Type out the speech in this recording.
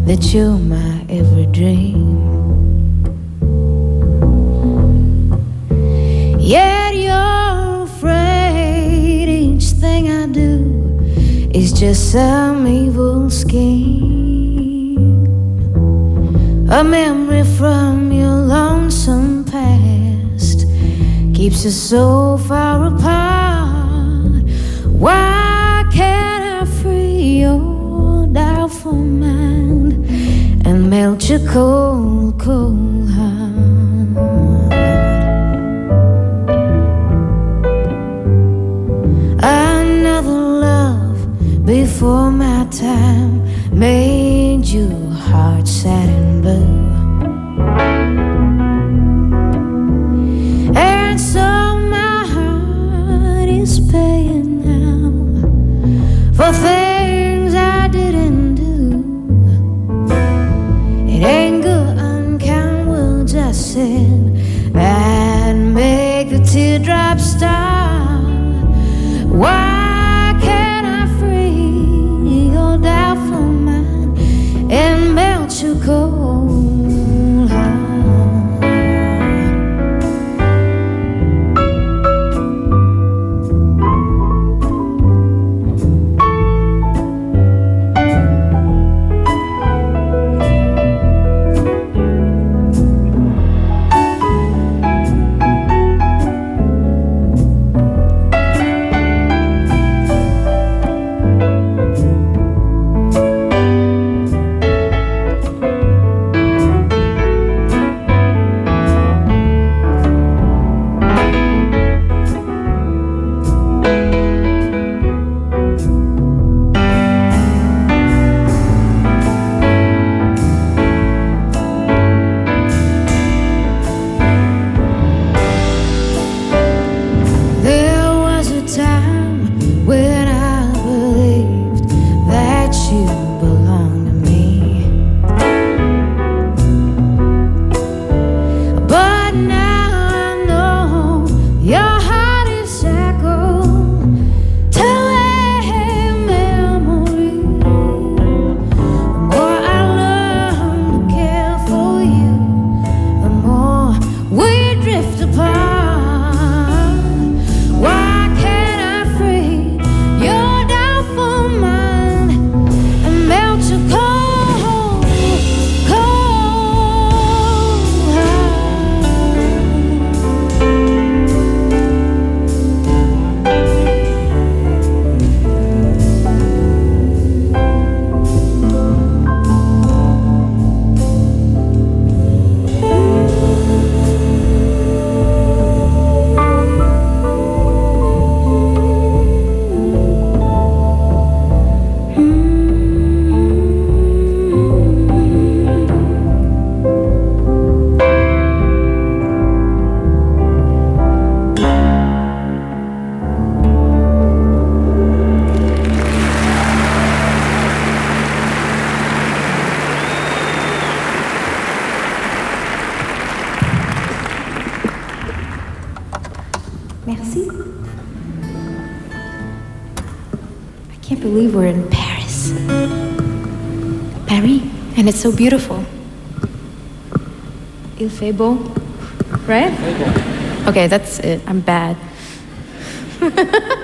that you're my every dream. Yet you're afraid each thing I do is just some evil scheme. A memory from your lonesome past keeps us so far apart. Why can't I free your doubtful mind and melt your cold, cold heart? Another love before my time made your heart sad and blue. And so my heart is paying now for things I didn't do. In anger, unkind words I said that make the teardrops start. Why can't I free your doubtful mind and melt your cold heart? Merci. I can't believe we're in Paris. Paris, and it's so beautiful. Il fait beau, right? Okay, that's it. I'm bad.